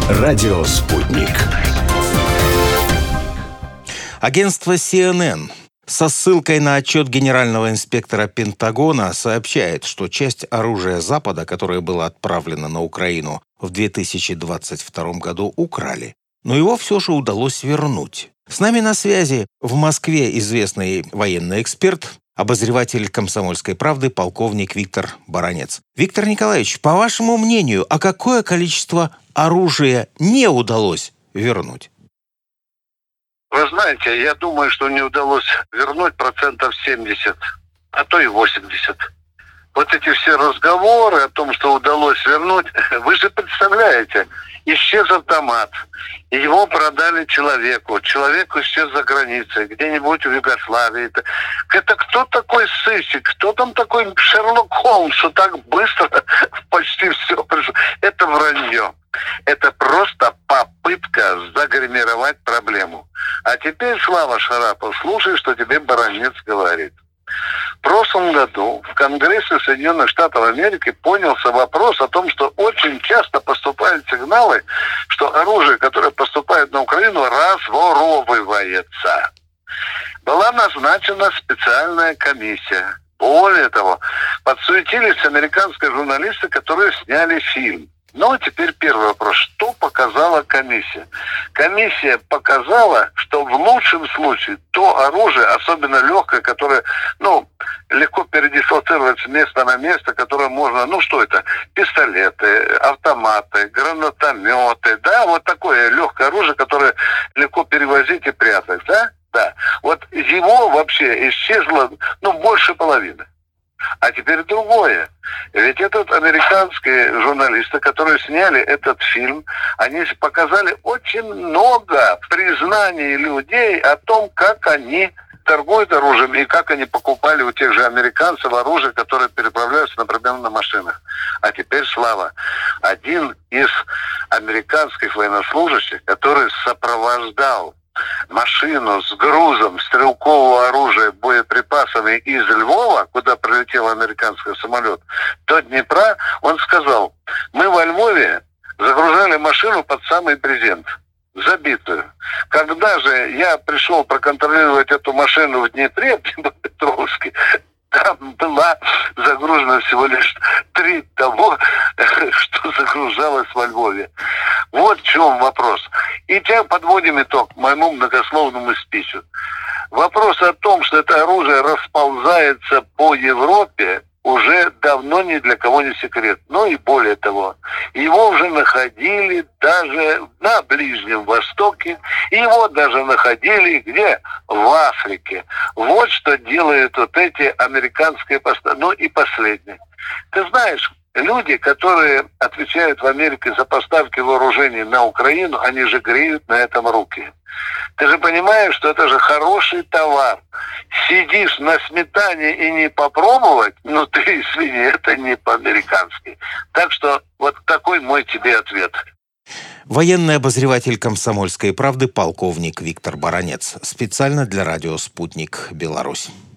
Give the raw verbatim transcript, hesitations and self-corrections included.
Радио «Спутник». Агентство си эн эн со ссылкой на отчет генерального инспектора Пентагона сообщает, что часть оружия Запада, которое было отправлено на Украину в две тысячи двадцать втором году, украли. Но его все же удалось вернуть. С нами на связи в Москве известный военный эксперт, обозреватель «Комсомольской правды» полковник Виктор Баранец. Виктор Николаевич, по вашему мнению, а какое количество оружия не удалось вернуть? Вы знаете, я думаю, что не удалось вернуть процентов семьдесят, а то и восемьдесят. Вот эти все разговоры о том, что удалось вернуть, вы же представляете, исчез автомат, его продали человеку, человек исчез за границей, где-нибудь в Югославии. Это, это кто такой сыщик, кто там такой Шерлок Холмс, что так быстро почти все пришло? Это вранье. Это просто попытка загримировать проблему. А теперь, Слава Шарапов, слушай, что тебе Баранец говорит. В прошлом году в Конгрессе Соединенных Штатов Америки поднялся вопрос о том, что очень часто поступают сигналы, что оружие, которое поступает на Украину, разворовывается. Была назначена специальная комиссия. Более того, подсуетились американские журналисты, которые сняли фильм. Ну, а теперь первый вопрос. Что показала комиссия? Комиссия показала, что в лучшем случае то оружие, особенно легкое, которое, ну, легко передислоцировать с места на место, которое можно, ну, что это? Пистолеты, автоматы, гранатометы, да, вот такое легкое оружие, которое легко перевозить и прятать, да? Да. Вот его вообще исчезло, ну, больше половины. А теперь другое. Ведь этот американские журналисты, которые сняли этот фильм, они показали очень много признаний людей о том, как они торгуют оружием и как они покупали у тех же американцев оружие, которое переправляются, например, на машинах. А теперь, Слава, один из американских военнослужащих, который сопровождал машину с грузом стрелкового оружия, боеприпасами из Львова, куда прилетел американский самолет, до Днепра, он сказал: мы во Львове загружали машину под самый брезент, забитую. Когда же я пришел проконтролировать эту машину в Днепре, в Днепропетровске, там была загружена всего лишь треть того, что загружалось во Львове. Вот в чем вопрос. И теперь подводим итог моему многословному спичу. Вопрос о том, что это оружие расползается по Европе, уже давно ни для кого не секрет. Ну и более того, его уже находили даже на Ближнем Востоке, и его даже находили где? В Африке. Вот что делают вот эти американские поставки. Ну и последнее. Ты знаешь, люди, которые отвечают в Америке за поставки вооружений на Украину, они же греют на этом руки. Ты же понимаешь, что это же хороший товар. Сидишь на сметане и не попробовать, ну ты, извини, это не по-американски. Так что вот такой мой тебе ответ. Военный обозреватель «Комсомольской правды» полковник Виктор Баранец. Специально для радио «Спутник. Беларусь».